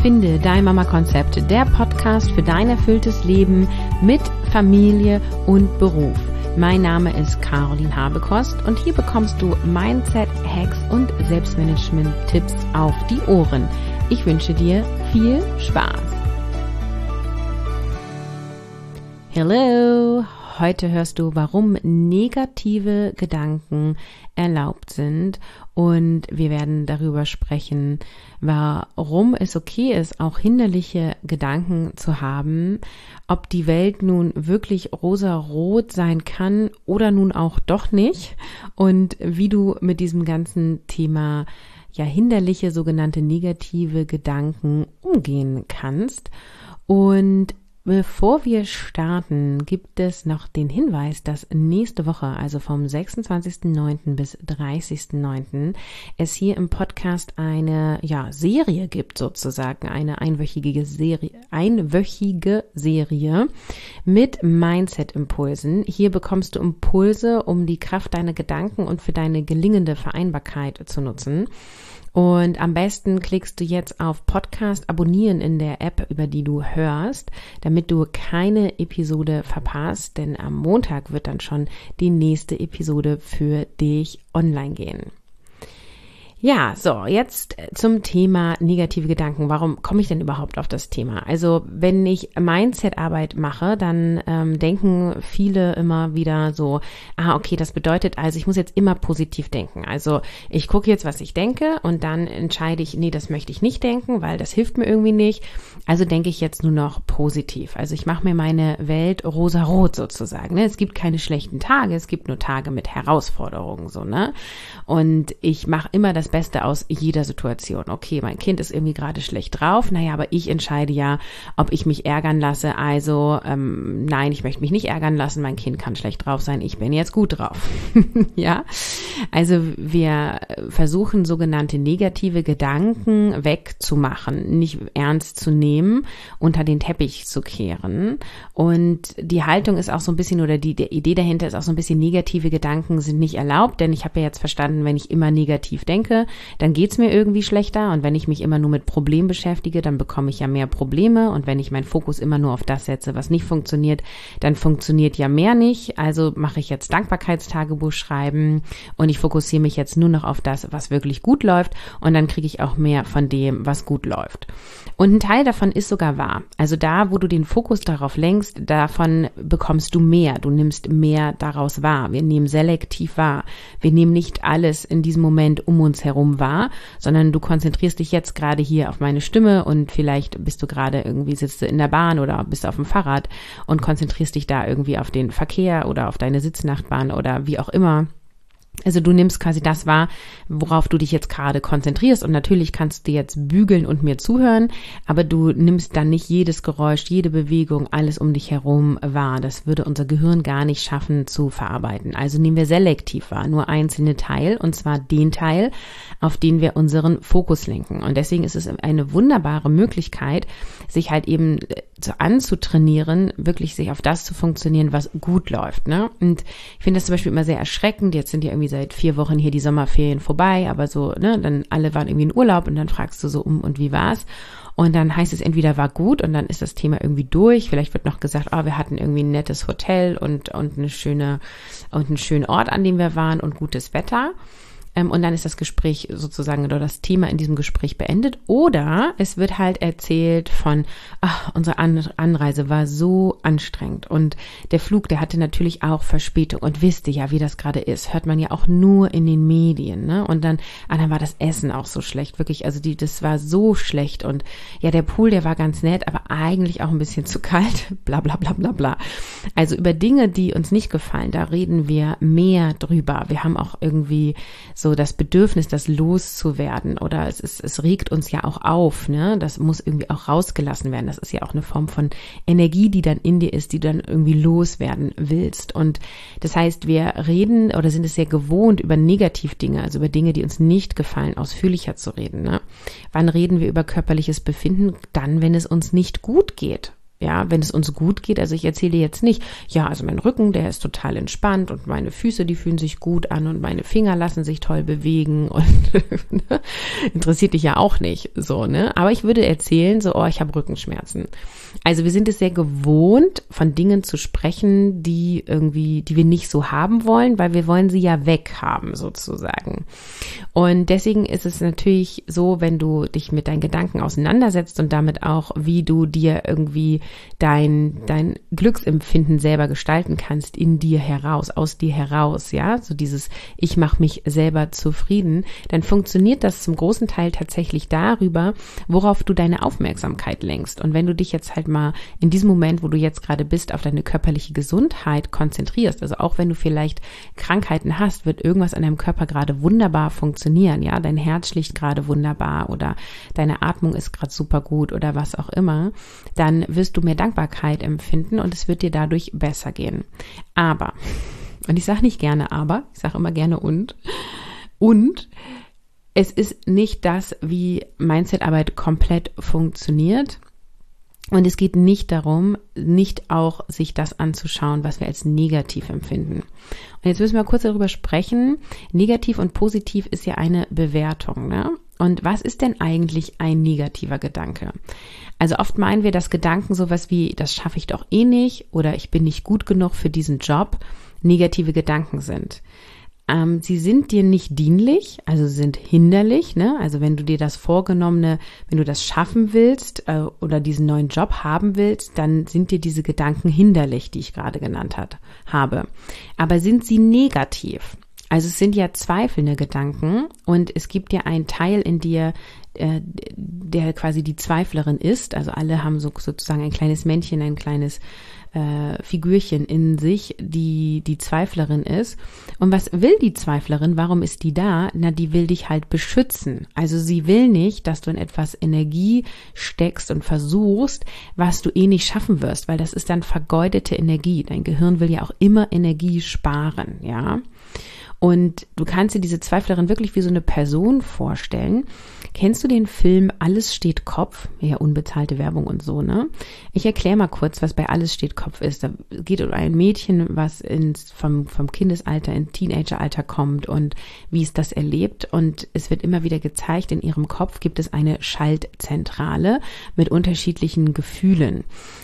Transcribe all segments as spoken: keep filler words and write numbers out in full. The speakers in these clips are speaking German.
Finde dein Mama-Konzept, der Podcast für dein erfülltes Leben mit Familie und Beruf. Mein Name ist Caroline Habekost und hier bekommst du Mindset, Hacks und Selbstmanagement-Tipps auf die Ohren. Ich wünsche dir viel Spaß. Hello! Heute hörst du, warum negative Gedanken erlaubt sind, und wir werden darüber sprechen, warum es okay ist, auch hinderliche Gedanken zu haben, ob die Welt nun wirklich rosarot sein kann oder nun auch doch nicht, und wie du mit diesem ganzen Thema ja hinderliche sogenannte negative Gedanken umgehen kannst. Und bevor wir starten, gibt es noch den Hinweis, dass nächste Woche, also vom sechsundzwanzigsten neunten bis dreißigsten neunten, es hier im Podcast eine ja, Serie gibt, sozusagen eine einwöchige Serie, einwöchige Serie mit Mindset-Impulsen. Hier bekommst du Impulse, um die Kraft deiner Gedanken und für deine gelingende Vereinbarkeit zu nutzen. Und am besten klickst du jetzt auf Podcast abonnieren in der App, über die du hörst, damit du keine Episode verpasst, denn am Montag wird dann schon die nächste Episode für dich online gehen. Ja, so, jetzt zum Thema negative Gedanken. Warum komme ich denn überhaupt auf das Thema? Also, wenn ich Mindset-Arbeit mache, dann ähm, denken viele immer wieder so, ah, okay, das bedeutet also, ich muss jetzt immer positiv denken. Also, ich gucke jetzt, was ich denke, und dann entscheide ich, nee, das möchte ich nicht denken, weil das hilft mir irgendwie nicht. Also denke ich jetzt nur noch positiv. Also, ich mache mir meine Welt rosarot sozusagen. Ne? Es gibt keine schlechten Tage, es gibt nur Tage mit Herausforderungen, so, ne? Und ich mache immer das Beste aus jeder Situation. Okay, mein Kind ist irgendwie gerade schlecht drauf, naja, aber ich entscheide ja, ob ich mich ärgern lasse. Also ähm, nein, ich möchte mich nicht ärgern lassen, mein Kind kann schlecht drauf sein, ich bin jetzt gut drauf. Ja, also wir versuchen sogenannte negative Gedanken wegzumachen, nicht ernst zu nehmen, unter den Teppich zu kehren. Und die Haltung ist auch so ein bisschen, oder die, die Idee dahinter ist auch so ein bisschen, negative Gedanken sind nicht erlaubt, denn ich habe ja jetzt verstanden, wenn ich immer negativ denke, dann geht's mir irgendwie schlechter, und wenn ich mich immer nur mit Problemen beschäftige, dann bekomme ich ja mehr Probleme, und wenn ich meinen Fokus immer nur auf das setze, was nicht funktioniert, dann funktioniert ja mehr nicht. Also mache ich jetzt Dankbarkeitstagebuch schreiben und ich fokussiere mich jetzt nur noch auf das, was wirklich gut läuft, und dann kriege ich auch mehr von dem, was gut läuft. Und ein Teil davon ist sogar wahr. Also da, wo du den Fokus darauf lenkst, davon bekommst du mehr. Du nimmst mehr daraus wahr. Wir nehmen selektiv wahr. Wir nehmen nicht alles in diesem Moment um uns herum wahr, sondern du konzentrierst dich jetzt gerade hier auf meine Stimme, und vielleicht bist du gerade irgendwie, sitzt du in der Bahn oder bist auf dem Fahrrad und konzentrierst dich da irgendwie auf den Verkehr oder auf deine Sitznachbarn oder wie auch immer. Also du nimmst quasi das wahr, worauf du dich jetzt gerade konzentrierst, und natürlich kannst du jetzt bügeln und mir zuhören, aber du nimmst dann nicht jedes Geräusch, jede Bewegung, alles um dich herum wahr. Das würde unser Gehirn gar nicht schaffen zu verarbeiten. Also nehmen wir selektiv wahr, nur einzelne Teil, und zwar den Teil, auf den wir unseren Fokus lenken. Und deswegen ist es eine wunderbare Möglichkeit, sich halt eben anzutrainieren, wirklich sich auf das zu funktionieren, was gut läuft. Ne? Und ich finde das zum Beispiel immer sehr erschreckend. Jetzt sind ja irgendwie seit vier Wochen hier die Sommerferien vorbei, aber so, ne, dann alle waren irgendwie in Urlaub, und dann fragst du so um, und wie war's? Und dann heißt es entweder war gut, und dann ist das Thema irgendwie durch. Vielleicht wird noch gesagt, oh, wir hatten irgendwie ein nettes Hotel und, und eine schöne, und einen schönen Ort, an dem wir waren, und gutes Wetter. Und dann ist das Gespräch sozusagen, oder das Thema in diesem Gespräch beendet. Oder es wird halt erzählt von, ach, unsere Anreise war so anstrengend, und der Flug, der hatte natürlich auch Verspätung, und wisst ihr ja, wie das gerade ist, hört man ja auch nur in den Medien, ne? Und dann, ah, dann war das Essen auch so schlecht, wirklich, also die, das war so schlecht, und ja, der Pool, der war ganz nett, aber eigentlich auch ein bisschen zu kalt, bla bla bla bla bla. Also über Dinge, die uns nicht gefallen, da reden wir mehr drüber. Wir haben auch irgendwie so das Bedürfnis, das loszuwerden, oder es ist, es regt uns ja auch auf, ne? Das muss irgendwie auch rausgelassen werden. Das ist ja auch eine Form von Energie, die dann in dir ist, die du dann irgendwie loswerden willst. Und das heißt, wir reden oder sind es sehr gewohnt, über Negativdinge, also über Dinge, die uns nicht gefallen, ausführlicher zu reden, ne? Wann reden wir über körperliches Befinden? Dann, wenn es uns nicht gut geht. Ja, wenn es uns gut geht, also ich erzähle dir jetzt nicht, ja, also mein Rücken, der ist total entspannt und meine Füße, die fühlen sich gut an und meine Finger lassen sich toll bewegen und interessiert dich ja auch nicht, so, ne? Aber ich würde erzählen, so, oh, ich habe Rückenschmerzen. Also wir sind es sehr gewohnt, von Dingen zu sprechen, die irgendwie, die wir nicht so haben wollen, weil wir wollen sie ja weghaben, sozusagen. Und deswegen ist es natürlich so, wenn du dich mit deinen Gedanken auseinandersetzt und damit auch, wie du dir irgendwie dein, dein Glücksempfinden selber gestalten kannst, in dir heraus, aus dir heraus, ja, so dieses ich mache mich selber zufrieden, dann funktioniert das zum großen Teil tatsächlich darüber, worauf du deine Aufmerksamkeit lenkst. Und wenn du dich jetzt halt mal in diesem Moment, wo du jetzt gerade bist, auf deine körperliche Gesundheit konzentrierst, also auch wenn du vielleicht Krankheiten hast, wird irgendwas an deinem Körper gerade wunderbar funktionieren, ja, dein Herz schlägt gerade wunderbar oder deine Atmung ist gerade super gut oder was auch immer, dann wirst du mehr Dankbarkeit empfinden und es wird dir dadurch besser gehen. Aber, und ich sage nicht gerne aber, ich sage immer gerne und, und es ist nicht das, wie Mindset-Arbeit komplett funktioniert. Und es geht nicht darum, nicht auch sich das anzuschauen, was wir als negativ empfinden. Und jetzt müssen wir kurz darüber sprechen. Negativ und positiv ist ja eine Bewertung, ne? Und was ist denn eigentlich ein negativer Gedanke? Also oft meinen wir, dass Gedanken sowas wie, das schaffe ich doch eh nicht oder ich bin nicht gut genug für diesen Job, negative Gedanken sind. Ähm, sie sind dir nicht dienlich, also sind hinderlich, ne? Also wenn du dir das Vorgenommene, wenn du das schaffen willst äh, oder diesen neuen Job haben willst, dann sind dir diese Gedanken hinderlich, die ich gerade genannt hat, habe. Aber sind sie negativ? Also es sind ja zweifelnde Gedanken und es gibt ja einen Teil in dir, äh, der quasi die Zweiflerin ist. Also alle haben so sozusagen ein kleines Männchen, ein kleines äh, Figürchen in sich, die die Zweiflerin ist. Und was will die Zweiflerin? Warum ist die da? Na, die will dich halt beschützen. Also sie will nicht, dass du in etwas Energie steckst und versuchst, was du eh nicht schaffen wirst, weil das ist dann vergeudete Energie. Dein Gehirn will ja auch immer Energie sparen, ja. Und du kannst dir diese Zweiflerin wirklich wie so eine Person vorstellen. Kennst du den Film Alles steht Kopf? Ja, unbezahlte Werbung und so, ne? Ich erkläre mal kurz, was bei Alles steht Kopf ist. Da geht es um ein Mädchen, was ins, vom, vom Kindesalter in Teenageralter kommt und wie es das erlebt. Und es wird immer wieder gezeigt, in ihrem Kopf gibt es eine Schaltzentrale mit unterschiedlichen Gefühlen.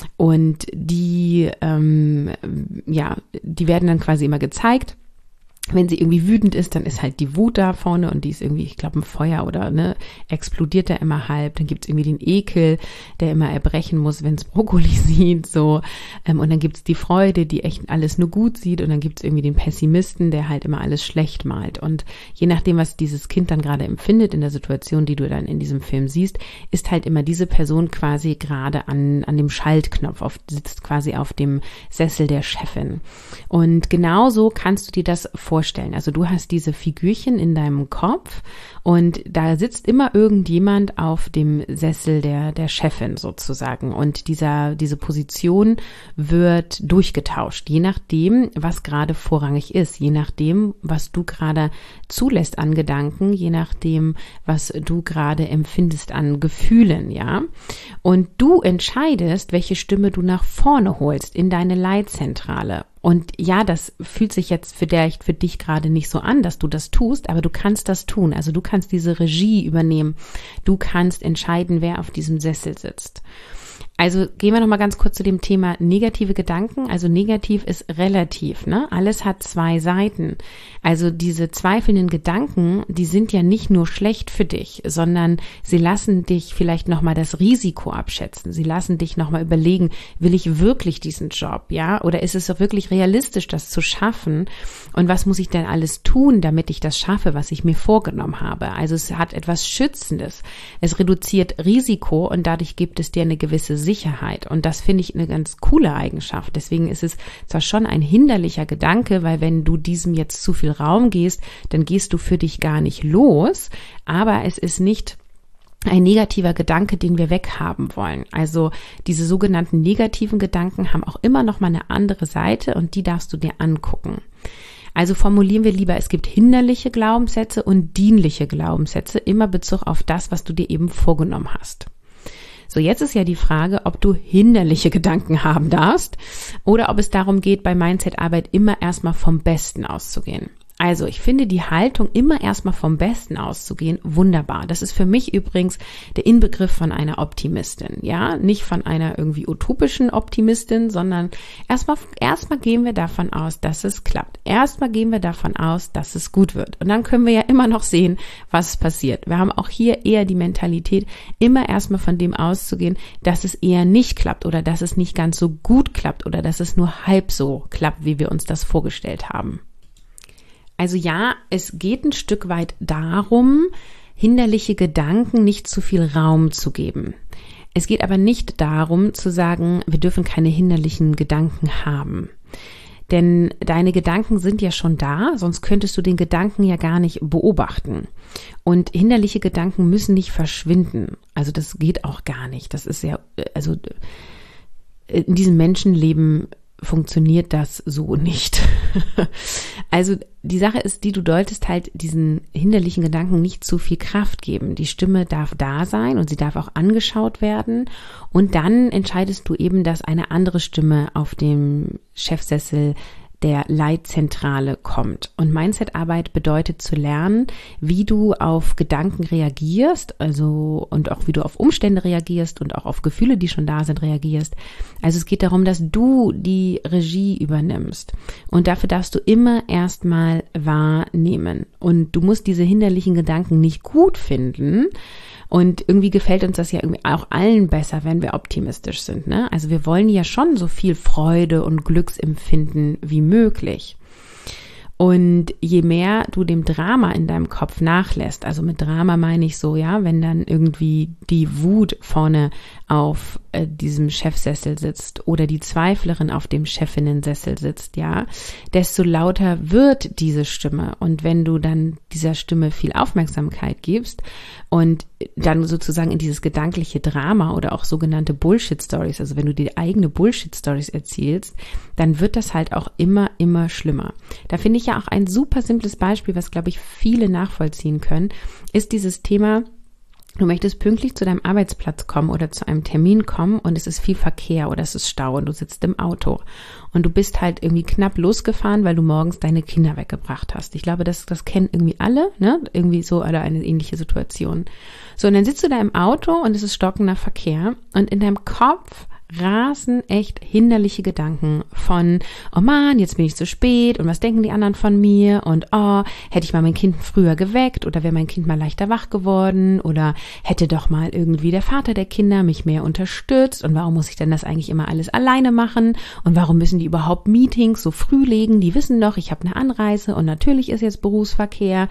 Und die, ähm, ja, die werden dann quasi immer gezeigt. Wenn sie irgendwie wütend ist, dann ist halt die Wut da vorne und die ist irgendwie, ich glaube, ein Feuer oder ne, explodiert da immer halb. Dann gibt's irgendwie den Ekel, der immer erbrechen muss, wenn es Brokkoli sieht, so. Und dann gibt's die Freude, die echt alles nur gut sieht. Und dann gibt's irgendwie den Pessimisten, der halt immer alles schlecht malt. Und je nachdem, was dieses Kind dann gerade empfindet in der Situation, die du dann in diesem Film siehst, ist halt immer diese Person quasi gerade an an dem Schaltknopf, auf, sitzt quasi auf dem Sessel der Chefin. Und genauso kannst du dir das vorstellen. Vorstellen. Also du hast diese Figürchen in deinem Kopf und da sitzt immer irgendjemand auf dem Sessel der der Chefin sozusagen und dieser diese Position wird durchgetauscht, je nachdem, was gerade vorrangig ist, je nachdem, was du gerade zulässt an Gedanken, je nachdem, was du gerade empfindest an Gefühlen, ja. Und du entscheidest, welche Stimme du nach vorne holst in deine Leitzentrale. Und ja, das fühlt sich jetzt vielleicht für dich gerade nicht so an, dass du das tust, aber du kannst das tun. Also du kannst diese Regie übernehmen. Du kannst entscheiden, wer auf diesem Sessel sitzt. Also gehen wir noch mal ganz kurz zu dem Thema negative Gedanken. Also negativ ist relativ, ne? Alles hat zwei Seiten. Also diese zweifelnden Gedanken, die sind ja nicht nur schlecht für dich, sondern sie lassen dich vielleicht noch mal das Risiko abschätzen. Sie lassen dich noch mal überlegen, will ich wirklich diesen Job, ja? Oder ist es auch wirklich realistisch, das zu schaffen? Und was muss ich denn alles tun, damit ich das schaffe, was ich mir vorgenommen habe? Also es hat etwas Schützendes. Es reduziert Risiko und dadurch gibt es dir eine gewisse Sicherheit. Und das finde ich eine ganz coole Eigenschaft. Deswegen ist es zwar schon ein hinderlicher Gedanke, weil wenn du diesem jetzt zu viel Raum gehst, dann gehst du für dich gar nicht los. Aber es ist nicht ein negativer Gedanke, den wir weghaben wollen. Also diese sogenannten negativen Gedanken haben auch immer noch mal eine andere Seite und die darfst du dir angucken. Also formulieren wir lieber, es gibt hinderliche Glaubenssätze und dienliche Glaubenssätze, immer Bezug auf das, was du dir eben vorgenommen hast. So, jetzt ist ja die Frage, ob du hinderliche Gedanken haben darfst oder ob es darum geht, bei Mindset-Arbeit immer erstmal vom Besten auszugehen. Also ich finde die Haltung, immer erstmal vom Besten auszugehen, wunderbar. Das ist für mich übrigens der Inbegriff von einer Optimistin, ja, nicht von einer irgendwie utopischen Optimistin, sondern erstmal erstmal gehen wir davon aus, dass es klappt. Erstmal gehen wir davon aus, dass es gut wird. Und dann können wir ja immer noch sehen, was passiert. Wir haben auch hier eher die Mentalität, immer erstmal von dem auszugehen, dass es eher nicht klappt oder dass es nicht ganz so gut klappt oder dass es nur halb so klappt, wie wir uns das vorgestellt haben. Also ja, es geht ein Stück weit darum, hinderliche Gedanken nicht zu viel Raum zu geben. Es geht aber nicht darum zu sagen, wir dürfen keine hinderlichen Gedanken haben. Denn deine Gedanken sind ja schon da, sonst könntest du den Gedanken ja gar nicht beobachten. Und hinderliche Gedanken müssen nicht verschwinden. Also das geht auch gar nicht. Das ist ja, also in diesem Menschenleben funktioniert das so nicht. Also die Sache ist die, du solltest halt diesen hinderlichen Gedanken nicht zu viel Kraft geben. Die Stimme darf da sein und sie darf auch angeschaut werden. Und dann entscheidest du eben, dass eine andere Stimme auf dem Chefsessel der Leitzentrale kommt. Und Mindset-Arbeit bedeutet zu lernen, wie du auf Gedanken reagierst, also und auch wie du auf Umstände reagierst und auch auf Gefühle, die schon da sind, reagierst. Also es geht darum, dass du die Regie übernimmst. Und dafür darfst du immer erstmal wahrnehmen. Und du musst diese hinderlichen Gedanken nicht gut finden. Und irgendwie gefällt uns das ja irgendwie auch allen besser, wenn wir optimistisch sind, ne? Also wir wollen ja schon so viel Freude und Glücksempfinden wie möglich. Und je mehr du dem Drama in deinem Kopf nachlässt, also mit Drama meine ich so, ja, wenn dann irgendwie die Wut vorne auf äh, diesem Chefsessel sitzt oder die Zweiflerin auf dem Chefinnensessel sitzt, ja, desto lauter wird diese Stimme. Und wenn du dann dieser Stimme viel Aufmerksamkeit gibst und dann sozusagen in dieses gedankliche Drama oder auch sogenannte Bullshit-Stories, also wenn du dir eigene Bullshit-Stories erzählst, dann wird das halt auch immer, immer schlimmer. Da finde ich ja auch ein super simples Beispiel, was, glaube ich, viele nachvollziehen können, ist dieses Thema: Du möchtest pünktlich zu deinem Arbeitsplatz kommen oder zu einem Termin kommen und es ist viel Verkehr oder es ist Stau und du sitzt im Auto und du bist halt irgendwie knapp losgefahren, weil du morgens deine Kinder weggebracht hast. Ich glaube, das, das kennen irgendwie alle, ne? Irgendwie so oder eine ähnliche Situation. So, und dann sitzt du da im Auto und es ist stockender Verkehr und in deinem Kopf rasen echt hinderliche Gedanken von, oh Mann, jetzt bin ich zu spät und was denken die anderen von mir und oh, hätte ich mal mein Kind früher geweckt oder wäre mein Kind mal leichter wach geworden oder hätte doch mal irgendwie der Vater der Kinder mich mehr unterstützt und warum muss ich denn das eigentlich immer alles alleine machen und warum müssen die überhaupt Meetings so früh legen, die wissen doch, ich habe eine Anreise und natürlich ist jetzt Berufsverkehr,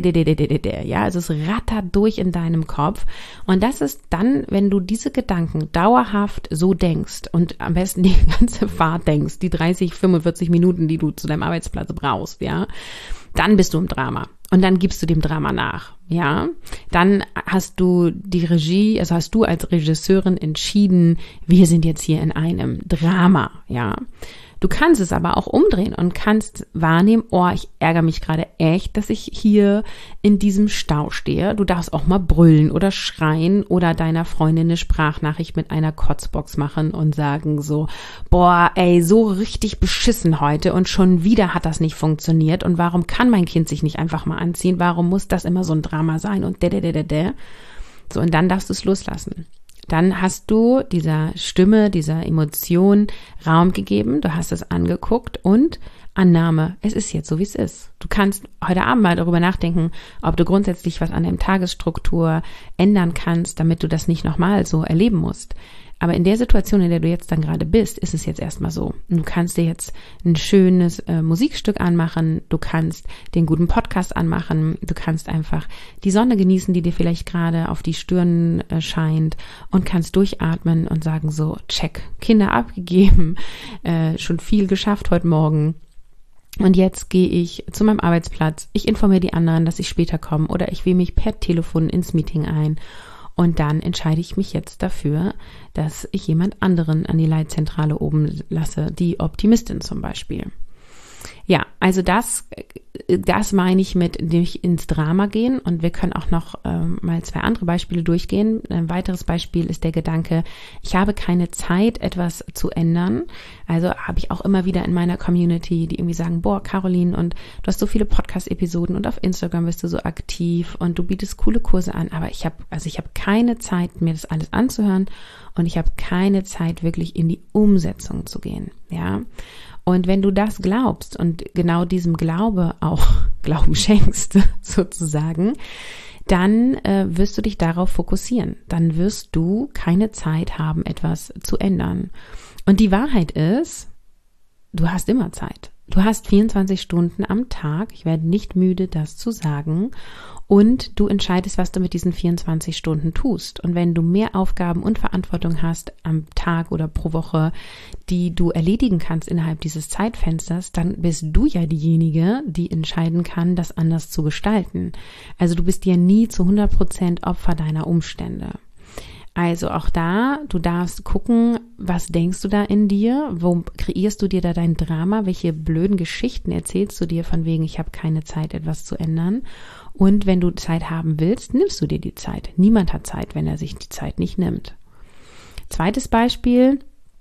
ja, also es rattert durch in deinem Kopf und das ist dann, wenn du diese Gedanken dauerhaft so denkst und am besten die ganze Fahrt denkst, die dreißig, fünfundvierzig Minuten, die du zu deinem Arbeitsplatz brauchst, ja, dann bist du im Drama und dann gibst du dem Drama nach, ja, dann hast du die Regie, also hast du als Regisseurin entschieden, wir sind jetzt hier in einem Drama, ja. Du kannst es aber auch umdrehen und kannst wahrnehmen, oh, ich ärgere mich gerade echt, dass ich hier in diesem Stau stehe. Du darfst auch mal brüllen oder schreien oder deiner Freundin eine Sprachnachricht mit einer Kotzbox machen und sagen so, boah, ey, so richtig beschissen heute und schon wieder hat das nicht funktioniert und warum kann mein Kind sich nicht einfach mal anziehen? Warum muss das immer so ein Drama sein und de, de, de, de, de. So, und dann darfst du es loslassen. Dann hast du dieser Stimme, dieser Emotion Raum gegeben, du hast es angeguckt und Annahme, es ist jetzt so, wie es ist. Du kannst heute Abend mal darüber nachdenken, ob du grundsätzlich was an der Tagesstruktur ändern kannst, damit du das nicht nochmal so erleben musst. Aber in der Situation, in der du jetzt dann gerade bist, ist es jetzt erstmal so. Du kannst dir jetzt ein schönes äh, Musikstück anmachen, du kannst den guten Podcast anmachen, du kannst einfach die Sonne genießen, die dir vielleicht gerade auf die Stirn äh, scheint und kannst durchatmen und sagen so, check, Kinder abgegeben, äh, schon viel geschafft heute Morgen. Und jetzt gehe ich zu meinem Arbeitsplatz, ich informiere die anderen, dass ich später komme oder ich wähle mich per Telefon ins Meeting ein. Und dann entscheide ich mich jetzt dafür, dass ich jemand anderen an die Leitzentrale oben lasse, die Optimistin zum Beispiel. Ja, also das, das meine ich mit nicht ins Drama gehen, und wir können auch noch ähm, mal zwei andere Beispiele durchgehen. Ein weiteres Beispiel ist der Gedanke, ich habe keine Zeit, etwas zu ändern. Also habe ich auch immer wieder in meiner Community, die irgendwie sagen, boah, Caroline, und du hast so viele Podcast-Episoden und auf Instagram bist du so aktiv und du bietest coole Kurse an, aber ich habe, also ich habe keine Zeit, mir das alles anzuhören, und ich habe keine Zeit, wirklich in die Umsetzung zu gehen, ja. Und wenn du das glaubst und genau diesem Glaube auch Glauben schenkst, sozusagen, dann äh, wirst du dich darauf fokussieren. Dann wirst du keine Zeit haben, etwas zu ändern. Und die Wahrheit ist, du hast immer Zeit. Du hast vierundzwanzig Stunden am Tag. Ich werde nicht müde, das zu sagen. Und du entscheidest, was du mit diesen vierundzwanzig Stunden tust. Und wenn du mehr Aufgaben und Verantwortung hast am Tag oder pro Woche, die du erledigen kannst innerhalb dieses Zeitfensters, dann bist du ja diejenige, die entscheiden kann, das anders zu gestalten. Also du bist ja nie zu hundert Prozent Opfer deiner Umstände. Also auch da, du darfst gucken, was denkst du da in dir? Wo kreierst du dir da dein Drama? Welche blöden Geschichten erzählst du dir von wegen, ich habe keine Zeit, etwas zu ändern? Und wenn du Zeit haben willst, nimmst du dir die Zeit. Niemand hat Zeit, wenn er sich die Zeit nicht nimmt. Zweites Beispiel,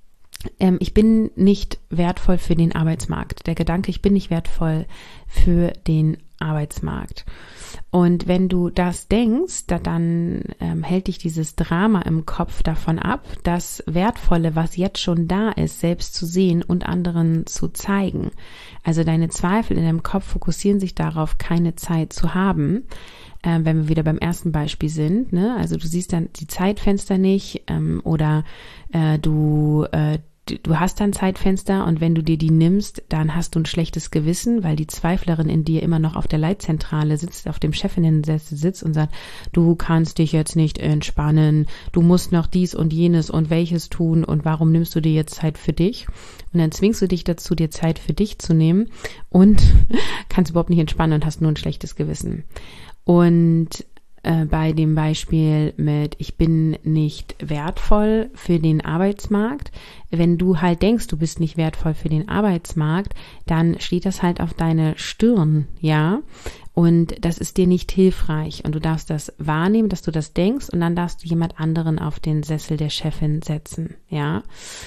ähm, ich bin nicht wertvoll für den Arbeitsmarkt. Der Gedanke, ich bin nicht wertvoll für den Arbeitsmarkt. Und wenn du das denkst, da dann ähm, hält dich dieses Drama im Kopf davon ab, das Wertvolle, was jetzt schon da ist, selbst zu sehen und anderen zu zeigen. Also deine Zweifel in deinem Kopf fokussieren sich darauf, keine Zeit zu haben, äh, wenn wir wieder beim ersten Beispiel sind. Ne? Also du siehst dann die Zeitfenster nicht ähm, oder äh, du äh, Du hast dann Zeitfenster, und wenn du dir die nimmst, dann hast du ein schlechtes Gewissen, weil die Zweiflerin in dir immer noch auf der Leitzentrale sitzt, auf dem Chefinnen-Sessel sitzt und sagt, du kannst dich jetzt nicht entspannen, du musst noch dies und jenes und welches tun, und warum nimmst du dir jetzt Zeit für dich? Und dann zwingst du dich dazu, dir Zeit für dich zu nehmen, und kannst überhaupt nicht entspannen und hast nur ein schlechtes Gewissen. Und bei dem Beispiel mit, ich bin nicht wertvoll für den Arbeitsmarkt. Wenn du halt denkst, du bist nicht wertvoll für den Arbeitsmarkt, dann steht das halt auf deine Stirn, ja. Und das ist dir nicht hilfreich. Und du darfst das wahrnehmen, dass du das denkst, und dann darfst du jemand anderen auf den Sessel der Chefin setzen, ja.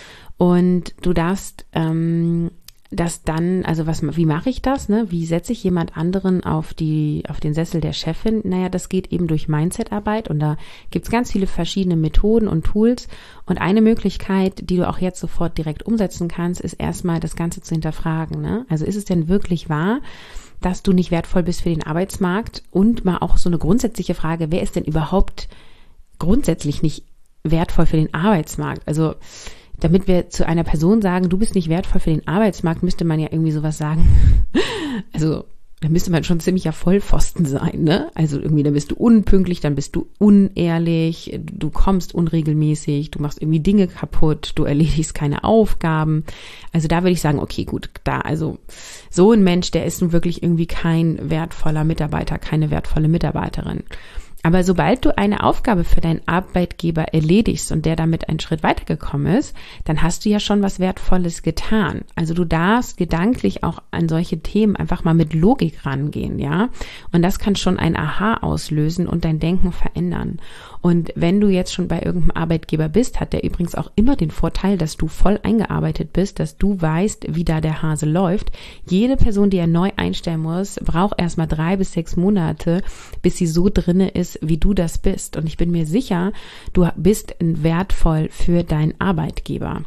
Und du darfst ähm, das dann, also was, wie mache ich das, ne? Wie setze ich jemand anderen auf die, auf den Sessel der Chefin? Naja, das geht eben durch Mindset-Arbeit, und da gibt's ganz viele verschiedene Methoden und Tools, und eine Möglichkeit, die du auch jetzt sofort direkt umsetzen kannst, ist erstmal das Ganze zu hinterfragen, ne? Also ist es denn wirklich wahr, dass du nicht wertvoll bist für den Arbeitsmarkt? Und mal auch so eine grundsätzliche Frage, wer ist denn überhaupt grundsätzlich nicht wertvoll für den Arbeitsmarkt? Also damit wir zu einer Person sagen, du bist nicht wertvoll für den Arbeitsmarkt, müsste man ja irgendwie sowas sagen. Also da müsste man schon ziemlicher Vollpfosten sein, ne? Also irgendwie, dann bist du unpünktlich, dann bist du unehrlich, du kommst unregelmäßig, du machst irgendwie Dinge kaputt, du erledigst keine Aufgaben. Also da würde ich sagen, okay, gut, da, also so ein Mensch, der ist nun wirklich irgendwie kein wertvoller Mitarbeiter, keine wertvolle Mitarbeiterin. Aber sobald du eine Aufgabe für deinen Arbeitgeber erledigst und der damit einen Schritt weitergekommen ist, dann hast du ja schon was Wertvolles getan. Also du darfst gedanklich auch an solche Themen einfach mal mit Logik rangehen, ja. Und das kann schon ein Aha auslösen und dein Denken verändern. Und wenn du jetzt schon bei irgendeinem Arbeitgeber bist, hat der übrigens auch immer den Vorteil, dass du voll eingearbeitet bist, dass du weißt, wie da der Hase läuft. Jede Person, die er neu einstellen muss, braucht erstmal drei bis sechs Monate, bis sie so drinne ist, wie du das bist. Und ich bin mir sicher, du bist wertvoll für deinen Arbeitgeber.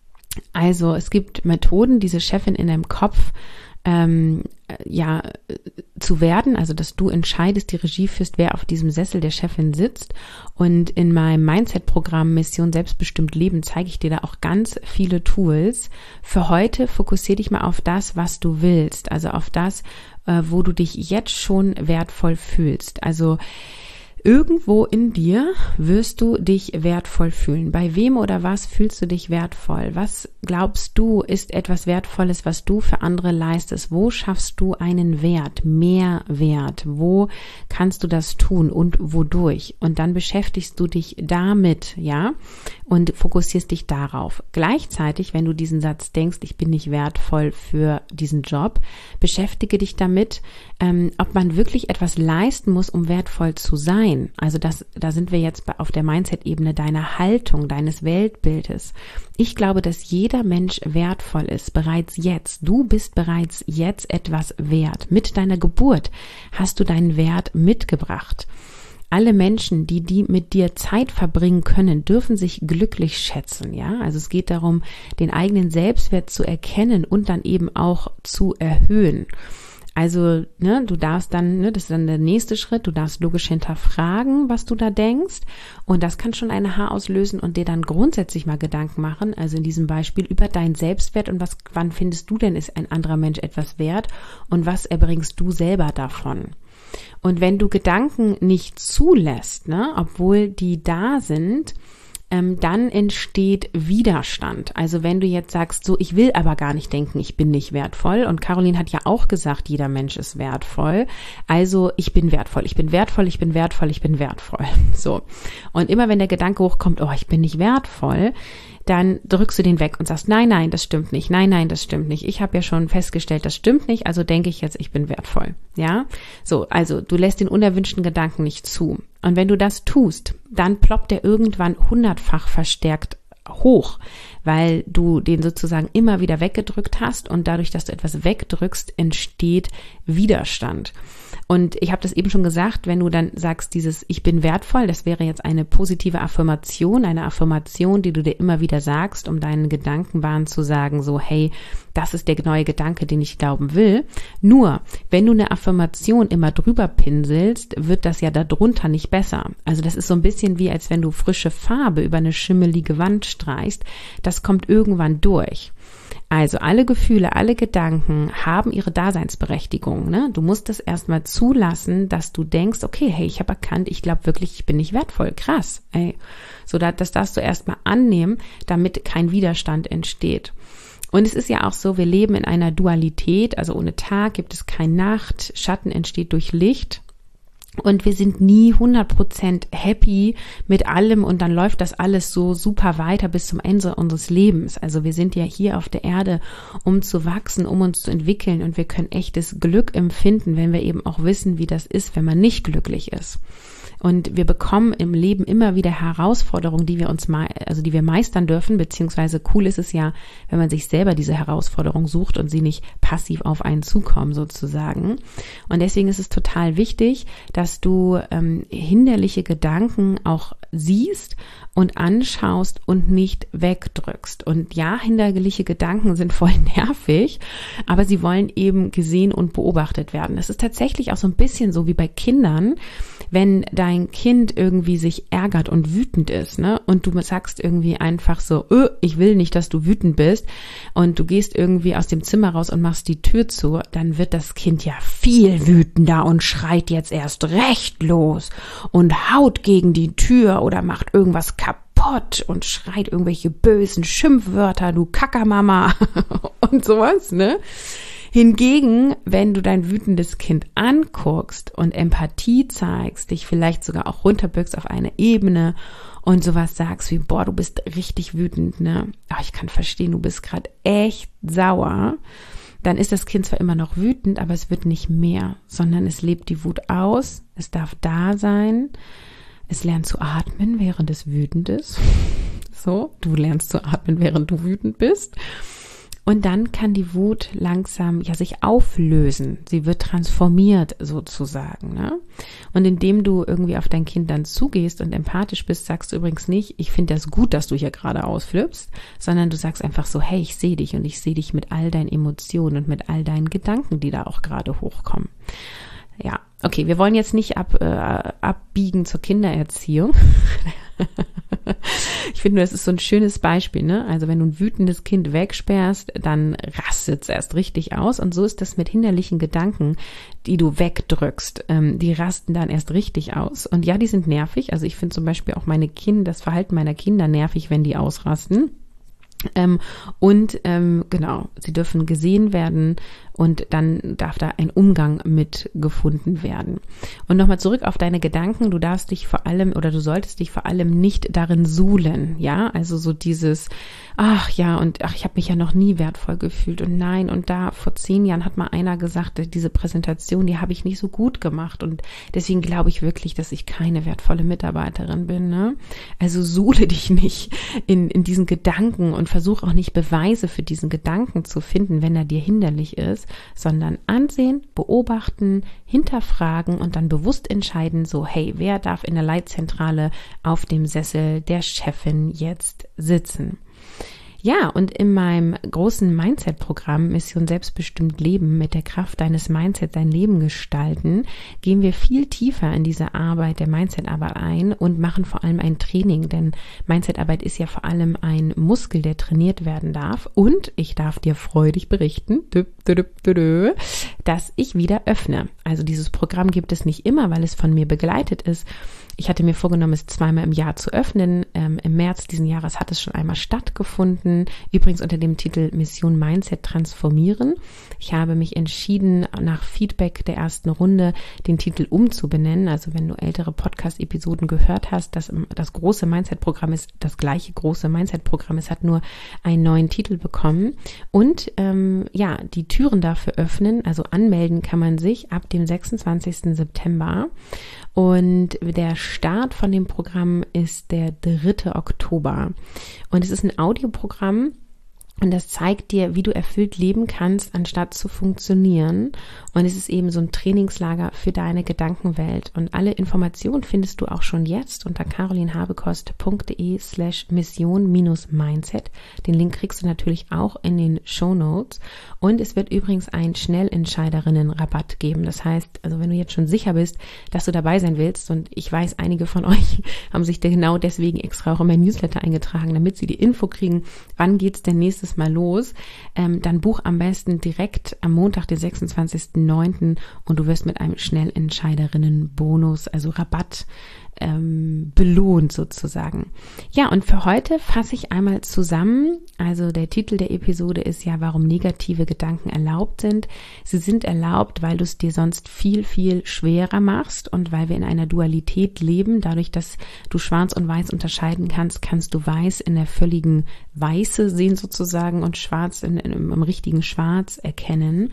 Also es gibt Methoden, diese Chefin in deinem Kopf ähm, ja zu werden, also dass du entscheidest, die Regie führst, wer auf diesem Sessel der Chefin sitzt. Und in meinem Mindset-Programm Mission Selbstbestimmt Leben zeige ich dir da auch ganz viele Tools. Für heute fokussiere dich mal auf das, was du willst, also auf das, äh, wo du dich jetzt schon wertvoll fühlst. Also Irgendwo in dir wirst du dich wertvoll fühlen. Bei wem oder was fühlst du dich wertvoll? Was glaubst du, ist etwas Wertvolles, was du für andere leistest? Wo schaffst du einen Wert, mehr Wert? Wo kannst du das tun und wodurch? Und dann beschäftigst du dich damit, ja, und fokussierst dich darauf. Gleichzeitig, wenn du diesen Satz denkst, ich bin nicht wertvoll für diesen Job, beschäftige dich damit, ähm, ob man wirklich etwas leisten muss, um wertvoll zu sein. Also das, da sind wir jetzt auf der Mindset-Ebene deiner Haltung, deines Weltbildes. Ich glaube, dass jeder Mensch wertvoll ist, bereits jetzt. Du bist bereits jetzt etwas wert. Mit deiner Geburt hast du deinen Wert mitgebracht. Alle Menschen, die die mit dir Zeit verbringen können, dürfen sich glücklich schätzen, ja? Also es geht darum, den eigenen Selbstwert zu erkennen und dann eben auch zu erhöhen. Also, ne, du darfst dann, ne, das ist dann der nächste Schritt, du darfst logisch hinterfragen, was du da denkst, und das kann schon eine Haar auslösen und dir dann grundsätzlich mal Gedanken machen, also in diesem Beispiel über deinen Selbstwert und was, wann findest du denn, ist ein anderer Mensch etwas wert und was erbringst du selber davon? Und wenn du Gedanken nicht zulässt, ne, obwohl die da sind, ähm, dann entsteht Widerstand. Also wenn du jetzt sagst, so, ich will aber gar nicht denken, ich bin nicht wertvoll. Und Caroline hat ja auch gesagt, jeder Mensch ist wertvoll. Also ich bin wertvoll, ich bin wertvoll, ich bin wertvoll, ich bin wertvoll. So. Und immer wenn der Gedanke hochkommt, oh, ich bin nicht wertvoll, dann drückst du den weg und sagst, nein, nein, das stimmt nicht, nein, nein, das stimmt nicht. Ich habe ja schon festgestellt, das stimmt nicht, also denke ich jetzt, ich bin wertvoll. Ja, so, also du lässt den unerwünschten Gedanken nicht zu. Und wenn du das tust, dann ploppt der irgendwann hundertfach verstärkt hoch, weil du den sozusagen immer wieder weggedrückt hast und dadurch, dass du etwas wegdrückst, entsteht Widerstand. Und ich habe das eben schon gesagt, wenn du dann sagst, dieses Ich bin wertvoll, das wäre jetzt eine positive Affirmation, eine Affirmation, die du dir immer wieder sagst, um deinen Gedankenbahn zu sagen, so hey, das ist der neue Gedanke, den ich glauben will. Nur, wenn du eine Affirmation immer drüber pinselst, wird das ja darunter nicht besser. Also das ist so ein bisschen wie, als wenn du frische Farbe über eine schimmelige Wand streichst. Das kommt irgendwann durch. Also alle Gefühle, alle Gedanken haben ihre Daseinsberechtigung. Ne? Du musst es erstmal zulassen, dass du denkst, okay, hey, ich habe erkannt, ich glaube wirklich, ich bin nicht wertvoll. Krass. Ey. So, das, das darfst du erstmal annehmen, damit kein Widerstand entsteht. Und es ist ja auch so, wir leben in einer Dualität, also ohne Tag gibt es keine Nacht, Schatten entsteht durch Licht. Und wir sind nie hundert Prozent happy mit allem und dann läuft das alles so super weiter bis zum Ende unseres Lebens. Also wir sind ja hier auf der Erde, um zu wachsen, um uns zu entwickeln, und wir können echtes Glück empfinden, wenn wir eben auch wissen, wie das ist, wenn man nicht glücklich ist. Und wir bekommen im Leben immer wieder Herausforderungen, die wir uns mal, also die wir meistern dürfen, beziehungsweise cool ist es ja, wenn man sich selber diese Herausforderung sucht und sie nicht passiv auf einen zukommen sozusagen. Und deswegen ist es total wichtig, dass du ähm, hinderliche Gedanken auch siehst und anschaust und nicht wegdrückst. Und ja, hinderliche Gedanken sind voll nervig, aber sie wollen eben gesehen und beobachtet werden. Das ist tatsächlich auch so ein bisschen so wie bei Kindern, wenn dein Kind irgendwie sich ärgert und wütend ist, ne, und du sagst irgendwie einfach so, öh, ich will nicht, dass du wütend bist, und du gehst irgendwie aus dem Zimmer raus und machst die Tür zu, dann wird das Kind ja viel wütender und schreit jetzt erst recht los und haut gegen die Tür oder macht irgendwas kaputt und schreit irgendwelche bösen Schimpfwörter, du Kackermama und sowas, ne? Hingegen, wenn du dein wütendes Kind anguckst und Empathie zeigst, dich vielleicht sogar auch runterbückst auf eine Ebene und sowas sagst wie, boah, du bist richtig wütend, ne? Ach, ich kann verstehen, du bist gerade echt sauer. Dann ist das Kind zwar immer noch wütend, aber es wird nicht mehr, sondern es lebt die Wut aus, es darf da sein, es lernt zu atmen, während es wütend ist. So, du lernst zu atmen, während du wütend bist. Und dann kann die Wut langsam ja sich auflösen. Sie wird transformiert sozusagen, ne? Und indem du irgendwie auf dein Kind dann zugehst und empathisch bist, sagst du übrigens nicht, ich finde das gut, dass du hier gerade ausflippst, sondern du sagst einfach so, hey, ich sehe dich und ich sehe dich mit all deinen Emotionen und mit all deinen Gedanken, die da auch gerade hochkommen. Ja, okay, wir wollen jetzt nicht ab, äh, abbiegen zur Kindererziehung. Ich finde, das ist so ein schönes Beispiel, ne? Also wenn du ein wütendes Kind wegsperrst, dann rastet es erst richtig aus. Und so ist das mit hinderlichen Gedanken, die du wegdrückst. Ähm, die rasten dann erst richtig aus. Und ja, die sind nervig. Also ich finde zum Beispiel auch meine Kinder, das Verhalten meiner Kinder nervig, wenn die ausrasten. Ähm, und ähm, genau, sie dürfen gesehen werden und dann darf da ein Umgang mit gefunden werden. Und nochmal zurück auf deine Gedanken, du darfst dich vor allem oder du solltest dich vor allem nicht darin suhlen, ja, also so dieses, ach ja, und ach, ich habe mich ja noch nie wertvoll gefühlt und nein, und da vor zehn Jahren hat mal einer gesagt, diese Präsentation, die habe ich nicht so gut gemacht und deswegen glaube ich wirklich, dass ich keine wertvolle Mitarbeiterin bin, ne? Also suhle dich nicht in, in diesen Gedanken und versuch auch nicht Beweise für diesen Gedanken zu finden, wenn er dir hinderlich ist, sondern ansehen, beobachten, hinterfragen und dann bewusst entscheiden, so hey, wer darf in der Leitzentrale auf dem Sessel der Chefin jetzt sitzen? Ja, und in meinem großen Mindset-Programm Mission Selbstbestimmt Leben mit der Kraft deines Mindsets dein Leben gestalten, gehen wir viel tiefer in diese Arbeit der Mindset-Arbeit ein und machen vor allem ein Training, denn Mindset-Arbeit ist ja vor allem ein Muskel, der trainiert werden darf und ich darf dir freudig berichten, dass ich wieder öffne. Also dieses Programm gibt es nicht immer, weil es von mir begleitet ist. Ich hatte mir vorgenommen, es zweimal im Jahr zu öffnen. Ähm, im März diesen Jahres hat es schon einmal stattgefunden. Übrigens unter dem Titel Mission Mindset transformieren. Ich habe mich entschieden, nach Feedback der ersten Runde den Titel umzubenennen. Also wenn du ältere Podcast-Episoden gehört hast, das, das große Mindset-Programm ist das gleiche große Mindset-Programm. Es hat nur einen neuen Titel bekommen. Und ähm, ja, die Türen dafür öffnen. Also anmelden kann man sich ab dem sechsundzwanzigsten September. Und der Start von dem Programm ist der dritte Oktober. Und es ist ein Audioprogramm und das zeigt dir, wie du erfüllt leben kannst, anstatt zu funktionieren. Und es ist eben so ein Trainingslager für deine Gedankenwelt. Und alle Informationen findest du auch schon jetzt unter carolinhabekost.de slash mission minus mindset. Den Link kriegst du natürlich auch in den Shownotes. Und es wird übrigens einen Schnellentscheiderinnen-Rabatt geben. Das heißt, also wenn du jetzt schon sicher bist, dass du dabei sein willst, und ich weiß, einige von euch haben sich genau deswegen extra auch in mein Newsletter eingetragen, damit sie die Info kriegen, wann geht's denn nächstes Mal los, ähm, dann buch am besten direkt am Montag, den sechsundzwanzigsten neunten und du wirst mit einem Schnellentscheiderinnen-Bonus, also Rabatt, ähm, belohnt sozusagen. Ja, und für heute fasse ich einmal zusammen. Also der Titel der Episode ist ja, warum negative Gedanken erlaubt sind. Sie sind erlaubt, weil du es dir sonst viel, viel schwerer machst und weil wir in einer Dualität leben. Dadurch, dass du Schwarz und Weiß unterscheiden kannst, kannst du Weiß in der völligen Weiße sehen sozusagen und Schwarz in, in, im richtigen Schwarz erkennen.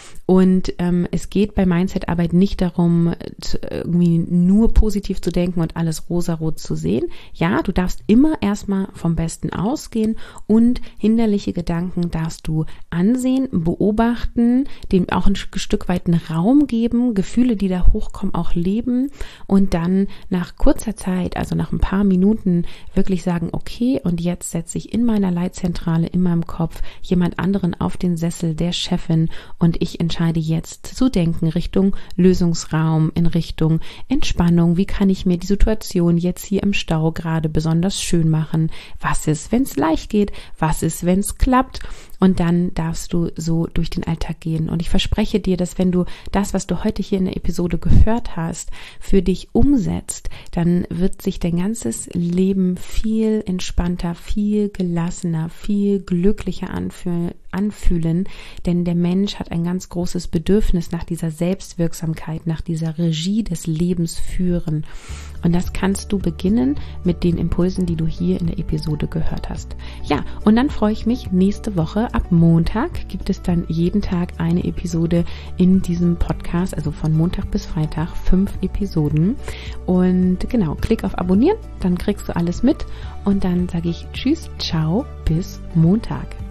Und ähm, es geht bei Mindset-Arbeit nicht darum, zu, irgendwie nur positiv zu denken und alles rosarot zu sehen. Ja, du darfst immer erstmal vom Besten ausgehen und hinderliche Gedanken darfst du ansehen, beobachten, dem auch ein Stück weit einen Raum geben, Gefühle, die da hochkommen, auch leben und dann nach kurzer Zeit, also nach ein paar Minuten wirklich sagen, okay, und jetzt setze ich in meiner Leitzentrale, in meinem Kopf jemand anderen auf den Sessel der Chefin und ich entscheide jetzt zu denken Richtung Lösungsraum, in Richtung Entspannung. Wie kann ich mir die Situation jetzt hier im Stau gerade besonders schön machen? Was ist, wenn es leicht geht? Was ist, wenn es klappt? Und dann darfst du so durch den Alltag gehen. Und ich verspreche dir, dass wenn du das, was du heute hier in der Episode gehört hast, für dich umsetzt, dann wird sich dein ganzes Leben viel entspannter, viel gelassener, viel glücklicher anfühlen. anfühlen, denn der Mensch hat ein ganz großes Bedürfnis nach dieser Selbstwirksamkeit, nach dieser Regie des Lebens führen. Und das kannst du beginnen mit den Impulsen, die du hier in der Episode gehört hast. Ja, und dann freue ich mich, nächste Woche ab Montag gibt es dann jeden Tag eine Episode in diesem Podcast, also von Montag bis Freitag, fünf Episoden. Und genau, klick auf Abonnieren, dann kriegst du alles mit und dann sage ich Tschüss, ciao, bis Montag.